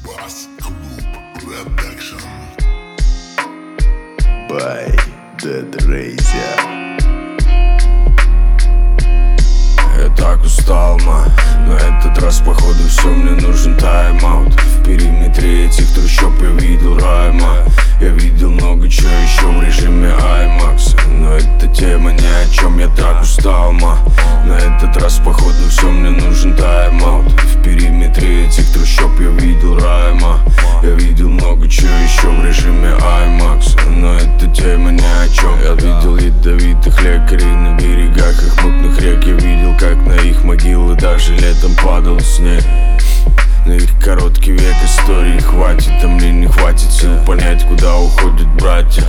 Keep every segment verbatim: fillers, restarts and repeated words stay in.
Bass Club Production by Dead Razor. Я так устал, ма, на этот раз походу все, мне нужен тайм-аут. В периметре этих трущоб я видел рай, ма. Я видел много чего еще в режиме IMAX, но эта тема ни о чем, я так устал, ма. На этот раз походу все, мне нужен тайм-аут. В периметре этих трущоб я видел рай, ма. Я видел много чего еще в режиме IMAX, но эта тема ни о чем. Я видел ядовитых лекарей на берегах их мутных рек. Я видел, как на их могилы даже летом падал снег. На их короткий век истории хватит, а мне не хватит сил понять, куда уходят братья.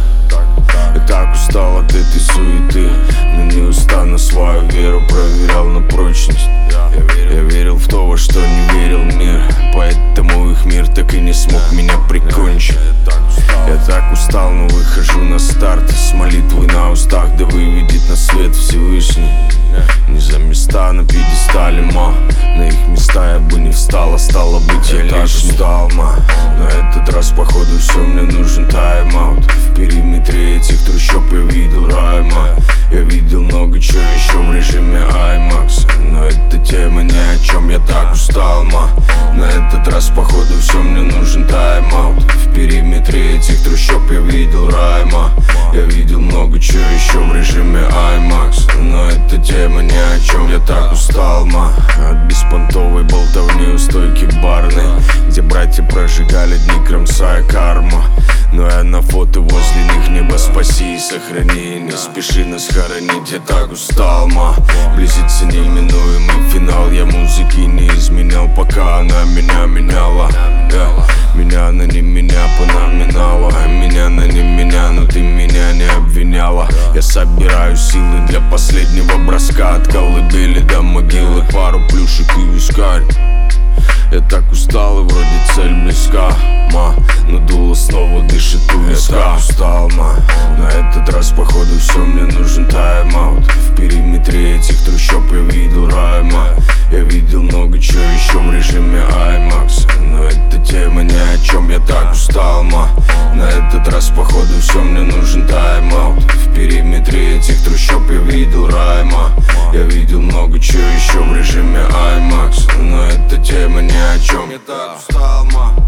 Я так устал от этой суеты, но неустанно свою веру проверял на прочность. Я верил в то, во что не верил мир, поэтому их мир так и не смог меня прикончить. Я так устал, но выхожу на старт с молитвой на устах, да выведет на свет Всевышний. Не за места на пьедестале, ма, на их места я бы не встал, а стало быть я лишь устал, ма. На этот раз походу все, мне нужен тайм-аут. В периметре этих трущоб я видел рай, ма. Я видел много чего еще в режиме IMAX, но эта тема ни о чем, я так устал, ма. На этот раз походу все, мне нужен тайм-аут. В периметре этих трущоб я видел рай, ма. Я видел много чего еще в режиме IMAX, но эта тема ни о чем, я так устал, ма. От беспонтовой болтовни у стойки барной, где братья прожигали дни, кромсая карма. Но я на фото возле них, небо спаси и сохрани. Не спеши нас хоронить, я так устал, ма. Близится неименуемый финал, я музыки не изменял, пока она меня меняла, yeah. Меня она не меня понаминала, меня она не меня, но ты меня не обвиняла. Я собираю силы для последнего броска, от колыбели до могилы, пару плюшек и вискарь. Я так устал и вроде цель близка, ма, но дуло снова дышит у виска. Я так устал, ма, на этот раз походу все, мне нужен тайм-аут. В периметре этих трущоб я видел рай, ма. Я видел много чего еще в режиме IMAX, но эта тема ни о чем, я так устал, ма. На этот раз походу все, мне нужен тайм-аут. В периметре этих трущоб я видел рай, ма. Я видел много чего еще в режиме IMAX, но эта тема ни о чем, я так устал, ма.